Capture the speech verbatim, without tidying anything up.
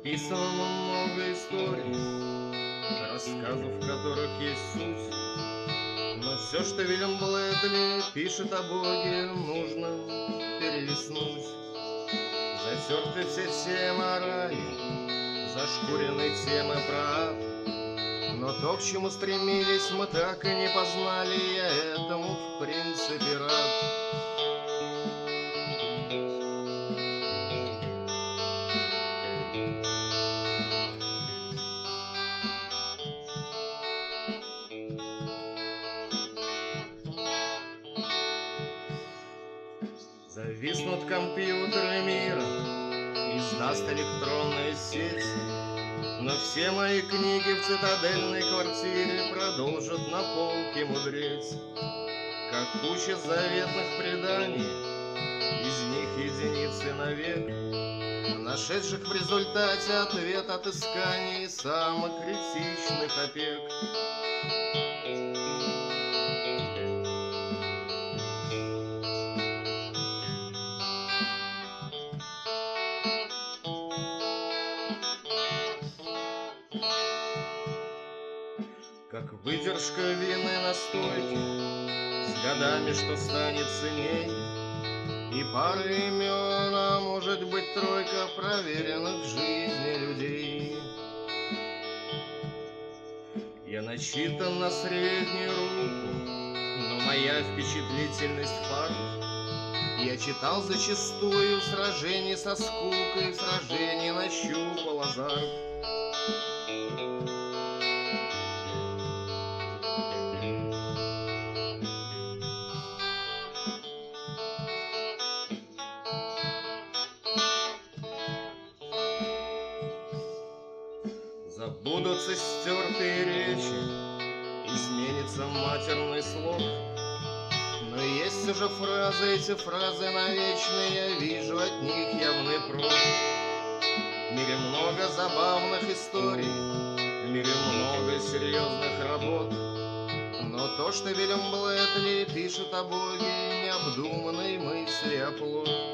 Написано много историй, рассказов, в которых есть суть. Но все, что Вильям Блэкли пишет о Боге, нужно перелистнуть. Затерты все темы о рае, зашкурены темы про ад. Но то, к чему стремились, мы так и не познали. Я этому в принципе рад. Зависнут компьютеры мира, издаст электронные сети, но все мои книги в цитадельной квартире продолжат на полке мудреть. Как куча заветных преданий, из них единицы навек, нашедших в результате ответ отысканий самых критичных опек. Как выдержка винной настойки, с годами что станет ценней, и пара имен, а может быть тройка проверенных в жизни людей. Я начитан на среднюю руку, но моя впечатлительность факт. Я читал зачастую в сражении со скукой, в сражении нащупал азарт. Забудутся стертые речи, изменится матерный слог. Но есть все же фразы, эти фразы навечные, я вижу от них явный прок. В мире много забавных историй, в мире много серьезных работ. Но то, что Вильям Блэкли пишет о Боге, необдуманной мысли о плод.